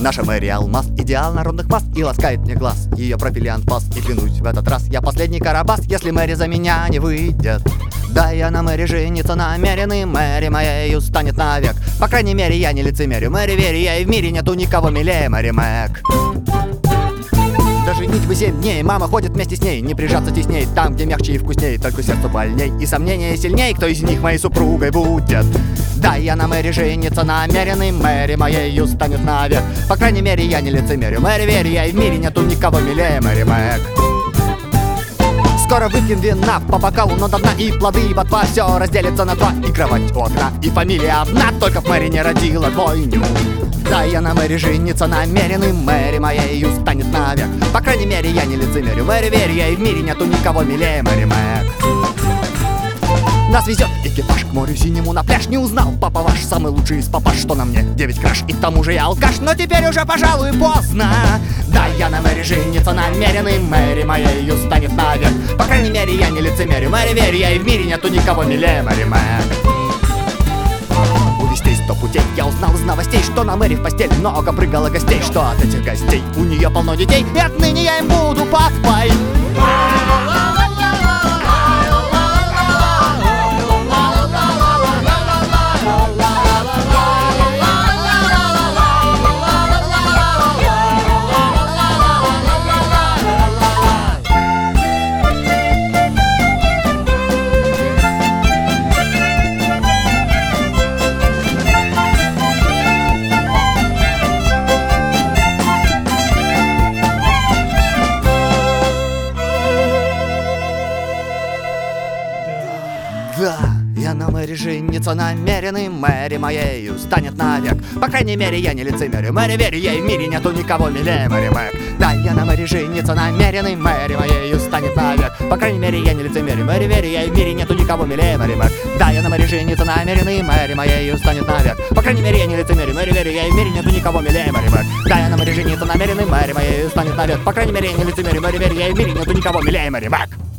Наша Мэри алмаз, идеал народных масс, и ласкает мне глаз ее профилиант пас. И клянусь, в этот раз я последний карабас, если Мэри за меня не выйдет. Да, я на Мэри жениться намерен, и Мэри моею станет навек. По крайней мере, я не лицемерю, Мэри верю я, и в мире нету никого милее Мэри Мэг. Да женить бы 7 дней, мама ходит вместе с ней. Не прижаться тесней, там, где мягче и вкусней. Только сердцу больней, и сомнения сильней, кто из них моей супругой будет. Да, я на Мэри жениться намерен, и Мэри моею станет навек. По крайней мере, я не лицемерю, Мэри верю я, и в мире нету никого милее Мэри Мэг. Скоро выпьем вина по бокалу, но до дна, и плоды, и ботва все разделится на два. И кровать у окна, и фамилия одна, только в Мэри не родила двойню. Да, я на Мэри жениться намерен, и Мэри моею станет навек. По крайней мере, я не лицемерю, Мэри верю я, и в мире нету никого милее Мэри Мэг. Нас везет экипаж к морю синему на пляж. Не узнал папа ваш, самый лучший из папаш, что на мне 9 краш, и к тому же я алкаш. Но теперь уже, пожалуй, поздно. Да, я на Мэри жениться намерен, и Мэри моею станет навек. По крайней мере, я не лицемерю, Мэри верю я, и в мире нету никого милее Мэри Мэг. Увестей 100 путей, я узнал из новостей, что на Мэри в постель много прыгало гостей. Что от этих гостей у нее полно детей, и отныне я им буду папой. Да, я на Мэри жениться намерен, и Мэри моею станет навек. По крайней мере, я не лицемерю, Мэри верю я, и в мире нету никого милее Мэри Мэг. Да, я на Мэри жениться намерен, и Мэри моею станет навек. По крайней мере, я не лицемерю, Мэри верю я, и в мире нету никого милее Мэри Мэг. Да, я на Мэри жениться намерен, и Мэри моею станет навек. По крайней мере, я не лицемерю, Мэри верю я, и в мире нету никого милее Мэри Мэг. Да, я на Мэри жениться намерен, и Мэри моею станет навек. По крайней мере, я не лицемерю, Мэри верю я, и в мире нету никого милее Мэри Мэг.